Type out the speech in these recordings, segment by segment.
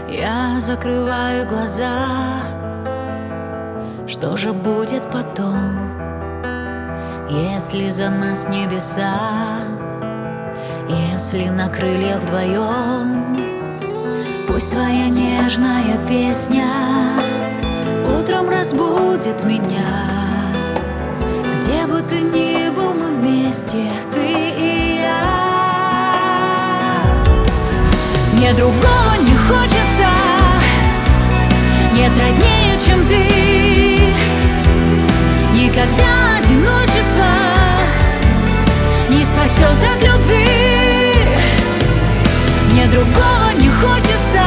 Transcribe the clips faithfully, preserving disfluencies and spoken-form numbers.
Я закрываю глаза. Что же будет потом, если за нас небеса, если на крыльях вдвоем? Пусть твоя нежная песня утром разбудит меня. Где бы ты ни был, мы вместе, ты и я. Мне другого не хочется, нет роднее, чем ты. Никогда одиночество не спасет от любви. Мне другого не хочется,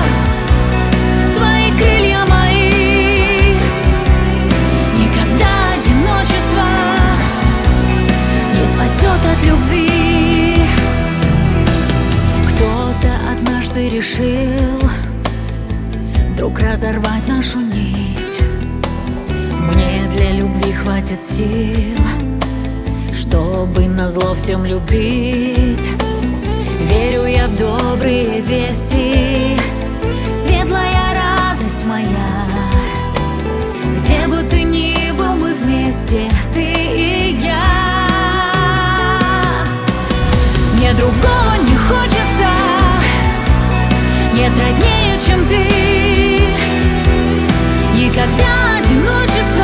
твои крылья мои. Никогда одиночество не спасет от любви. Кто-то однажды решил вдруг разорвать нашу нить. Мне для любви хватит сил, чтобы назло всем любить. Верю я в добрые вести, светлая радость моя. Где бы ты ни был, мы вместе, ты и я. Мне другого не хочется, нет роднее, чем ты. Никогда одиночество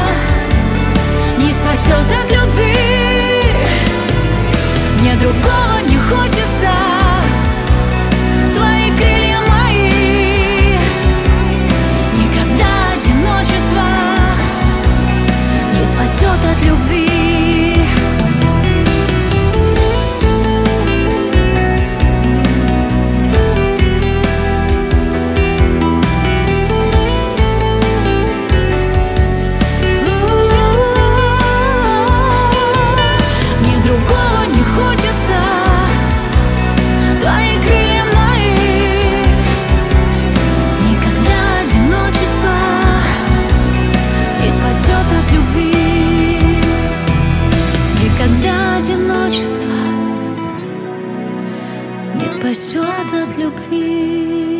не спасет от любви. Мне другого не хочется, твои крылья мои. Никогда одиночество не спасет от любви. Никогда одиночество не спасет от любви.